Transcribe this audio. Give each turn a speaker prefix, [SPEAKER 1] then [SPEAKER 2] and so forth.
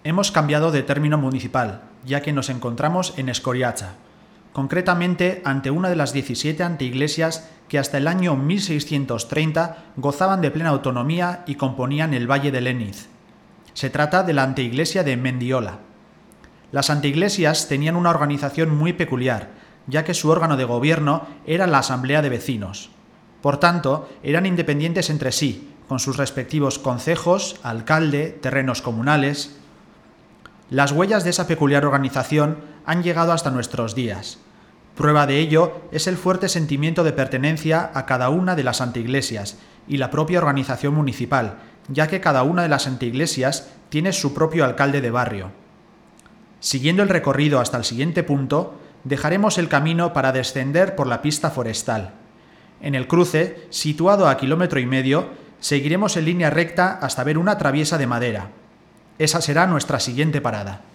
[SPEAKER 1] Hemos cambiado de término municipal, ya que nos encontramos en Escoriacha, concretamente ante una de las 17 anteiglesias que hasta el año 1630 gozaban de plena autonomía y componían el Valle de Léniz. Se trata de la anteiglesia de Mendiola. Las anteiglesias tenían una organización muy peculiar, ya que su órgano de gobierno era la Asamblea de Vecinos. Por tanto, eran independientes entre sí, con sus respectivos concejos, alcalde, terrenos comunales. Las huellas de esa peculiar organización han llegado hasta nuestros días. Prueba de ello es el fuerte sentimiento de pertenencia a cada una de las anteiglesias y la propia organización municipal, ya que cada una de las anteiglesias tiene su propio alcalde de barrio. Siguiendo el recorrido hasta el siguiente punto, dejaremos el camino para descender por la pista forestal. En el cruce, situado a 1,5 kilómetros, seguiremos en línea recta hasta ver una traviesa de madera. Esa será nuestra siguiente parada.